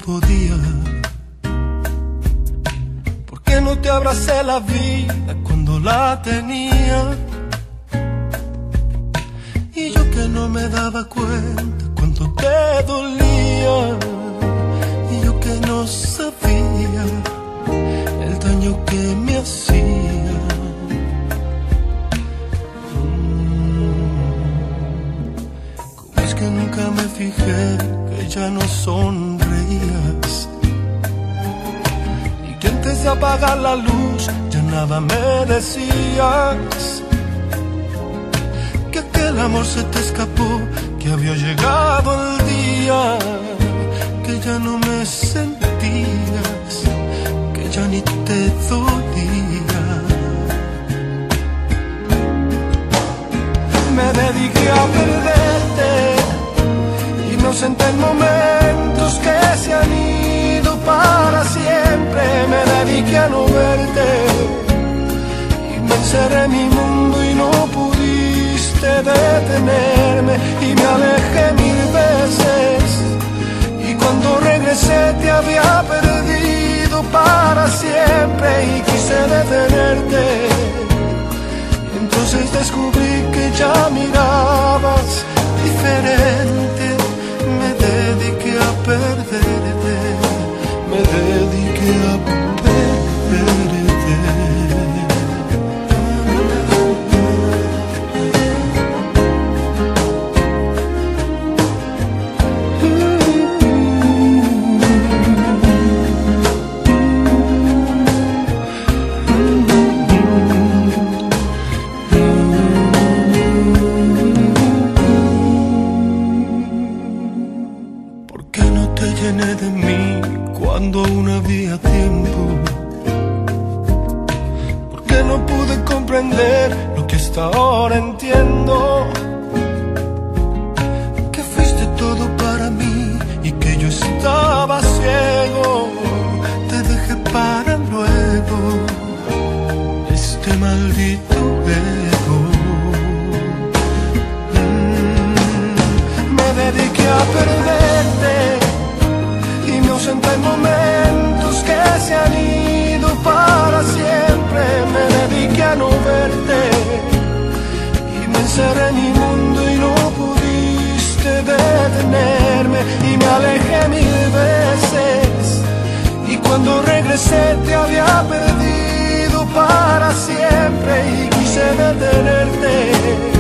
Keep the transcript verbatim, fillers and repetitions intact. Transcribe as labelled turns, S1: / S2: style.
S1: podía. ¿Por qué no te abracé la vida cuando la tenía? Y yo que no me daba cuenta cuánto te dolía. Y yo que no sabía el daño que me hacía. ¿Cómo es que nunca me fijé que ya no sonreías? Y que antes de apagar la luz ya nada me decías. Que aquel amor se te escapó, que había llegado el día, que ya no me sentías, que ya ni te dolía. Me dediqué a perderte y me ausenté en momentos que se han ido para siempre. Me dediqué a no verte y me encerré en mi mundo y no pudiste detenerme. Y me alejé mil veces y cuando regresé te había perdido para siempre. Y quise detenerte, entonces descubrí que ya mirabas diferente. Me dediqué a perderte, me dediqué a perderte. De mí cuando aún había tiempo. Porque no pude comprender lo que hasta ahora entiendo, que fuiste todo para mí y que yo estaba ciego. Te dejé para luego, este maldito ego. mm, Me dediqué a perderte y me ausenté en momentos que se han ido para siempre. Me dediqué a no verte y me encerré en mi mundo y no pudiste detenerme. Y me alejé mil veces y cuando regresé te había perdido para siempre. Y quise detenerte,